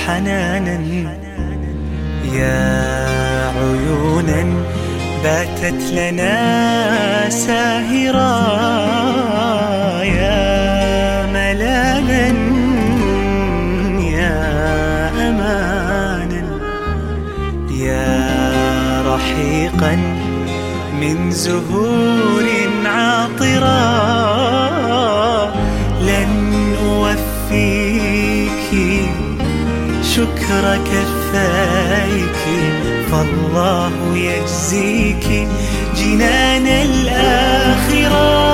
حنانا، يا عيونا باتت لنا ساهرا، يا ملالا يا أمانا، يا رحيقا من زهور عاطرة، لن أوفيك شكر كفايك، فالله يجزيك جنان الآخرة.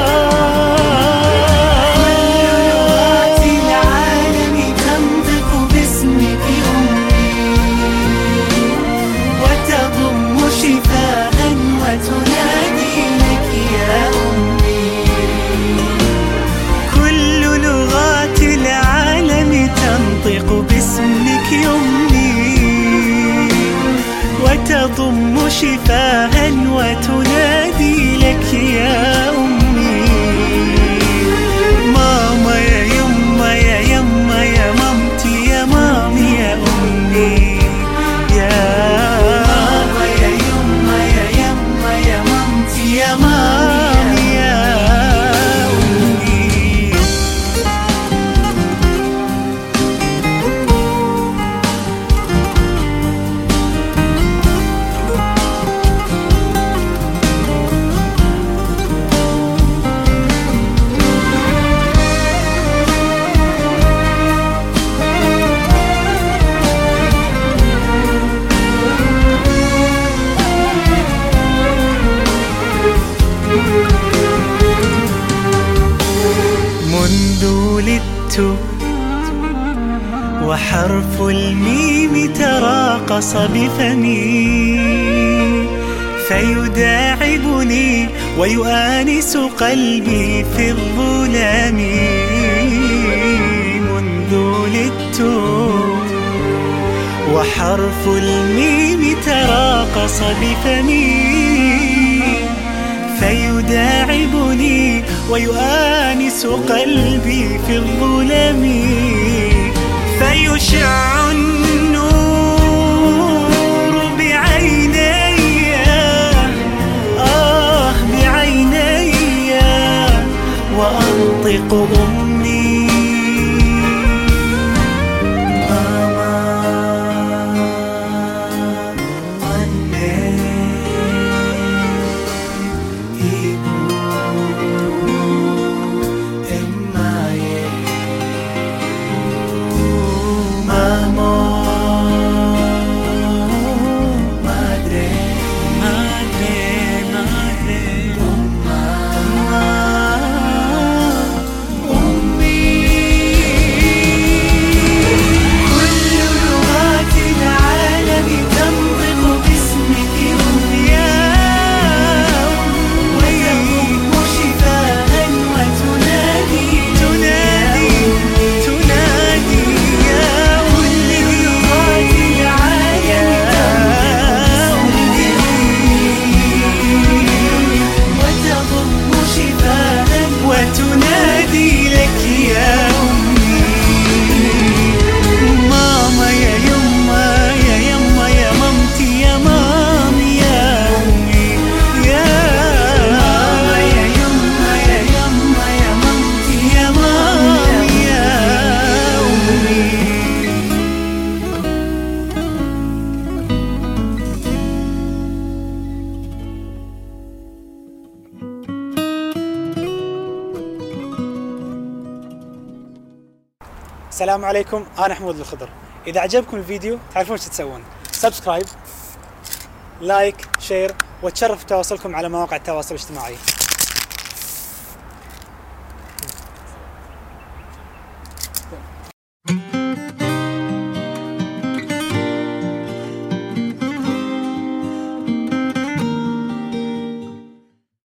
تضم شفاها وتنادي لك يا أمي، ماما يا يما يا يما يا مامتي يا مامي يا أمي، يا ماما يا يما يا يما يا مامتي يا مامي يا أمي. منذ ولدت وحرف الميم تراقص بفمي، فيداعبني ويؤانس قلبي في الظلام. منذ ولدت وحرف الميم تراقص بفمي، فيداعبني ويؤانس قلبي في الظلم، فيشع النور بعيني، بعيني، وأنطق أمي، السلام عليكم، أنا حمود الخضر. إذا عجبكم الفيديو تعرفون ايش تسوون، سبسكرايب، لايك، شير، وتشرف تواصلكم على مواقع التواصل الاجتماعي.